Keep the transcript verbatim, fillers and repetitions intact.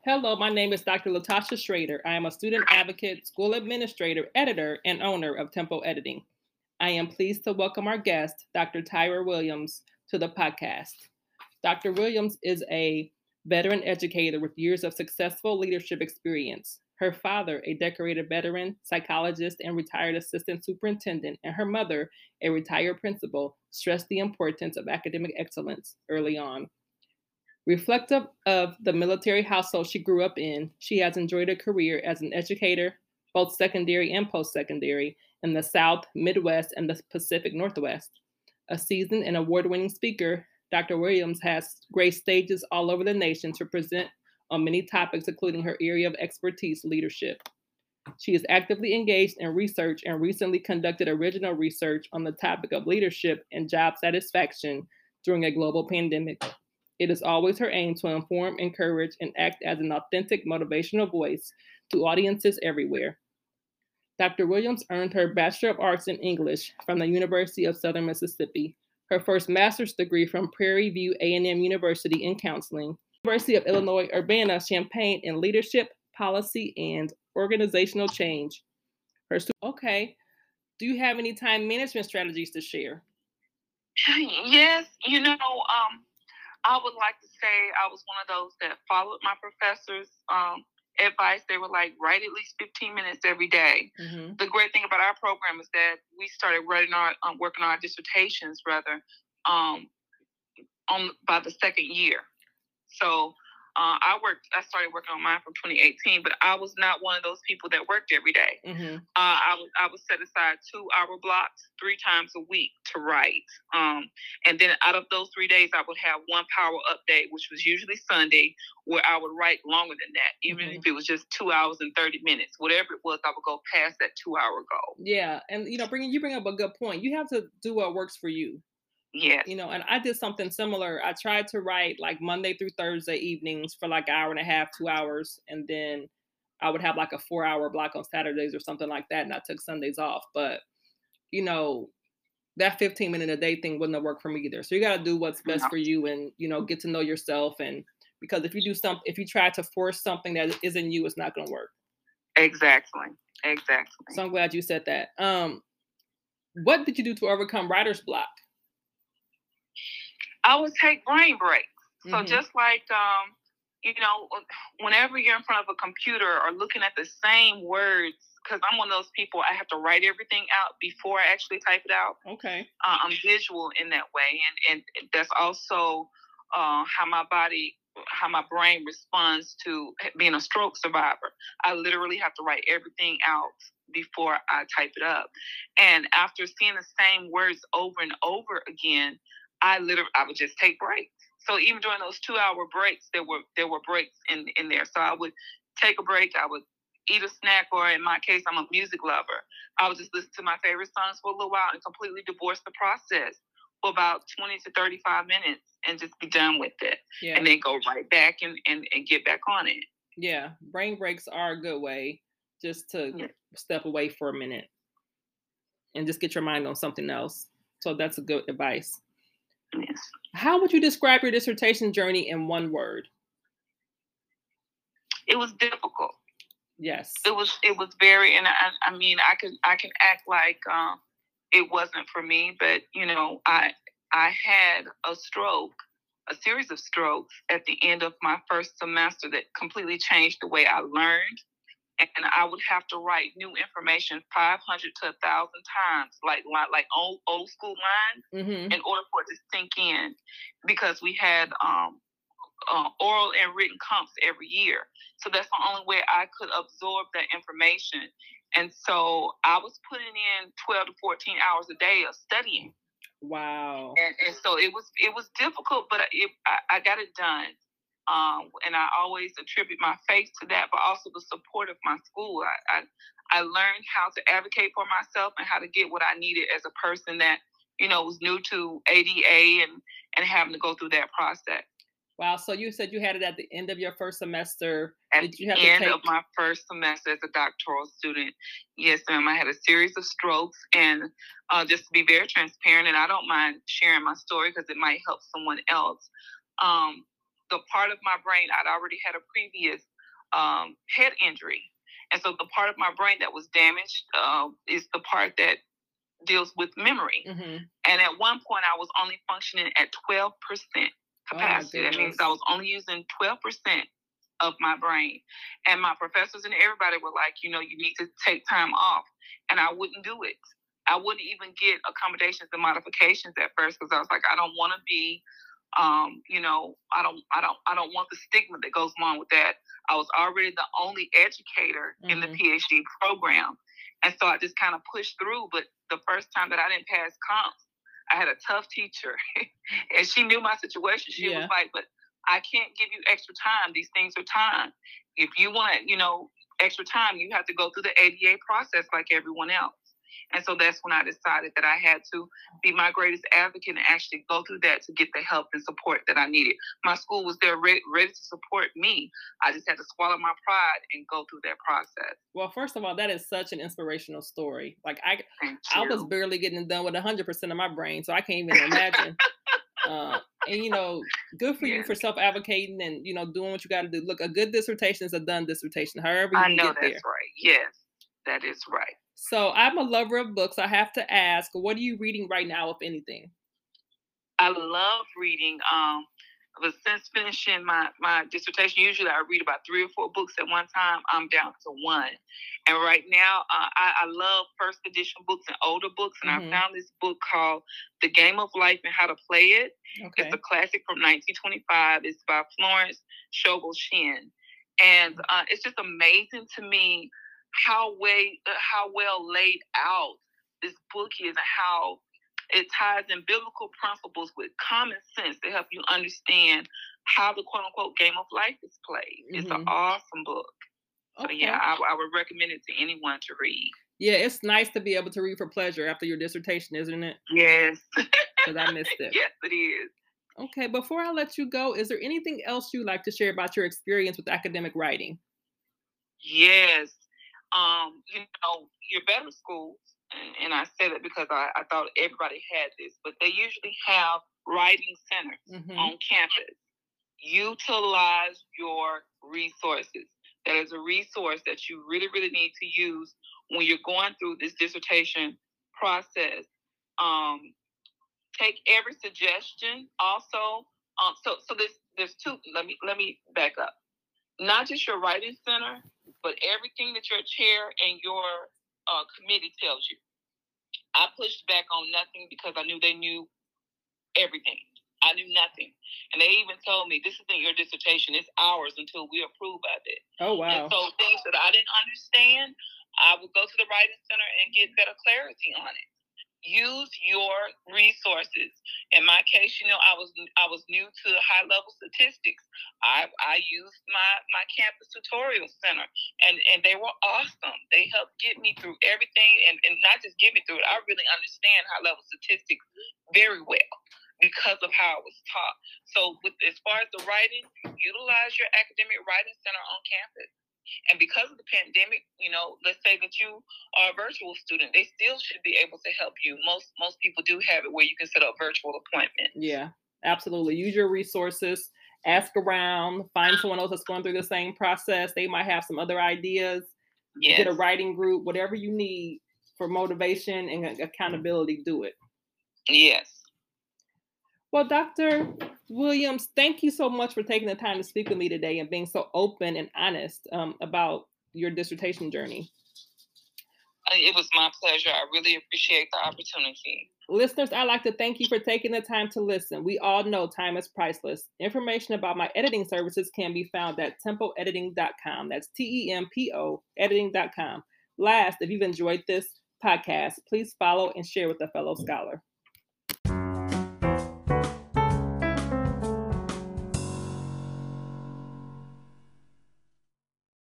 Hello, my name is Doctor Latasha Schrader. I am a student advocate, school administrator, editor, and owner of Tempo Editing. I am pleased to welcome our guest, Doctor Tyra Williams, to the podcast. Doctor Williams is a veteran educator with years of successful leadership experience. Her father, a decorated veteran, psychologist, and retired assistant superintendent, and her mother, a retired principal, stressed the importance of academic excellence early on. Reflective of the military household she grew up in, she has enjoyed a career as an educator, both secondary and post secondary, in the South, Midwest, and the Pacific Northwest. A seasoned and award winning speaker, Doctor Williams has graced stages all over the nation to present on many topics, including her area of expertise, leadership. She is actively engaged in research and recently conducted original research on the topic of leadership and job satisfaction during a global pandemic. It is always her aim to inform, encourage, and act as an authentic motivational voice to audiences everywhere. Doctor Williams earned her Bachelor of Arts in English from the University of Southern Mississippi, her first master's degree from Prairie View A and M University in counseling, University of Illinois Urbana-Champaign in leadership, policy, and organizational change. Her stu- okay, do you have any time management strategies to share? Yes, you know, um, I would like to say I was one of those that followed my professors' um, advice. They were like, write at least fifteen minutes every day. Mm-hmm. The great thing about our program is that we started writing our, um, working on our dissertations rather, um, on by the second year. So uh, I worked. I started working on mine from twenty eighteen, but I was not one of those people that worked every day. Mm-hmm. Uh, I would I would set aside two hour blocks three times a week to write, um, and then out of those three days, I would have one power update, which was usually Sunday, where I would write longer than that, even mm-hmm. if it was just two hours and thirty minutes, whatever it was. I would go past that two hour goal. Yeah, and you know, bringing you bring up a good point. You have to do what works for you. Yes. You know, and I did something similar. I tried to write like Monday through Thursday evenings for like an hour and a half, two hours. And then I would have like a four hour block on Saturdays or something like that. And I took Sundays off. But, you know, that fifteen minute a day thing wouldn't have worked for me either. So you got to do what's best no. for you and, you know, get to know yourself. And because if you do something, if you try to force something that isn't you, it's not going to work. Exactly. Exactly. So I'm glad you said that. Um, what did you do to overcome writer's block? I would take brain breaks. So mm-hmm. just like, um, you know, whenever you're in front of a computer or looking at the same words, because I'm one of those people, I have to write everything out before I actually type it out. Okay. Uh, I'm visual in that way. And, and that's also uh, how my body, how my brain responds to being a stroke survivor. I literally have to write everything out before I type it up. And after seeing the same words over and over again, I literally, I would just take breaks. So even during those two hour breaks, there were, there were breaks in, in there. So I would take a break. I would eat a snack, or in my case, I'm a music lover. I would just listen to my favorite songs for a little while and completely divorce the process for about twenty to thirty-five minutes and just be done with it. Yeah. And then go right back and, and, and get back on it. Yeah. Brain breaks are a good way just to yeah. step away for a minute and just get your mind on something else. So that's a good advice. Yes. How would you describe your dissertation journey in one word? It was difficult. Yes. It was. It was very, and I, I mean, I can, I can act like um, it wasn't for me, but you know, I, I had a stroke, a series of strokes at the end of my first semester that completely changed the way I learned. And I would have to write new information five hundred to one thousand times, like like, like old, old school lines, mm-hmm. in order for it to sink in, because we had um, uh, oral and written comps every year. So that's the only way I could absorb that information. And so I was putting in twelve to fourteen hours a day of studying. Wow. And, and so it was it was difficult, but it, I, I got it done. Um, and I always attribute my faith to that, but also the support of my school. I, I I learned how to advocate for myself and how to get what I needed as a person that, you know, was new to A D A and, and having to go through that process. Wow. So you said you had it at the end of your first semester. At Did you have the end to take... of my first semester as a doctoral student. Yes, ma'am. I had a series of strokes, and uh, just to be very transparent, and I don't mind sharing my story because it might help someone else. Um, the part of my brain, I'd already had a previous um, head injury. And so the part of my brain that was damaged uh, is the part that deals with memory. Mm-hmm. And at one point, I was only functioning at twelve percent capacity. Oh, that means I was only using twelve percent of my brain. And my professors and everybody were like, you know, you need to take time off. And I wouldn't do it. I wouldn't even get accommodations and modifications at first because I was like, I don't want to be, um, you know, I don't, I don't, I don't want the stigma that goes along with that. I was already the only educator mm-hmm. in the PhD program. And so I just kind of pushed through. But the first time that I didn't pass comps, I had a tough teacher and she knew my situation. She yeah. was like, but I can't give you extra time. These things are time. If you want, you know, extra time, you have to go through the A D A process like everyone else. And so that's when I decided that I had to be my greatest advocate and actually go through that to get the help and support that I needed. My school was there re- ready to support me. I just had to swallow my pride and go through that process. Well, first of all, that is such an inspirational story. Like I, I was barely getting done with one hundred percent of my brain, so I can't even imagine. uh, and, you know, good for yeah. you for self-advocating and, you know, doing what you got to do. Look, a good dissertation is a done dissertation, however you I can know get that's there. right. Yes, that is right. So I'm a lover of books. I have to ask, what are you reading right now, if anything? I love reading. Um, but since finishing my, my dissertation, usually I read about three or four books at one time. I'm down to one. And right now, uh, I, I love first edition books and older books. And mm-hmm. I found this book called The Game of Life and How to Play It. Okay. It's a classic from nineteen twenty-five. It's by Florence Scovel Shinn. And uh, it's just amazing to me how way uh, how well laid out this book is and how it ties in biblical principles with common sense to help you understand how the quote-unquote game of life is played. Mm-hmm. It's an awesome book. Okay. So yeah, I, I would recommend it to anyone to read. Yeah, it's nice to be able to read for pleasure after your dissertation, isn't it? Yes. Because I missed it. Yes, it is. Okay, before I let you go, is there anything else you'd like to share about your experience with academic writing? Yes. Um, you know, your better schools, and, and I said it because I, I thought everybody had this, but they usually have writing centers mm-hmm. on campus. Utilize your resources. That is a resource that you really, really need to use when you're going through this dissertation process. Um, take every suggestion. Also, um, so so there's there's two. Let me let me back up. Not just your writing center, but everything that your chair and your uh, committee tells you. I pushed back on nothing because I knew they knew everything. I knew nothing. And they even told me, this isn't your dissertation, it's ours until we approve of it. Oh, wow. And so things that I didn't understand, I would go to the writing center and get better clarity on it. Use your resources. In my case, you know, I was I was new to high level statistics. I I used my my campus tutorial center, and and they were awesome. They helped get me through everything, and, and not just get me through it. I really understand high level statistics very well because of how it was taught. So, with as far as the writing, utilize your academic writing center on campus. And because of the pandemic, you know, let's say that you are a virtual student, they still should be able to help you. Most most people do have it where you can set up virtual appointments. Yeah, absolutely. Use your resources, ask around, find someone else that's going through the same process. They might have some other ideas. Yes. Get a writing group, whatever you need for motivation and accountability, do it. Yes. Well, Doctor Williams, thank you so much for taking the time to speak with me today and being so open and honest um, about your dissertation journey. It was my pleasure. I really appreciate the opportunity. Listeners, I'd like to thank you for taking the time to listen. We all know time is priceless. Information about my editing services can be found at tempo editing dot com. That's T E M P O editing dot com. Last, if you've enjoyed this podcast, please follow and share with a fellow scholar.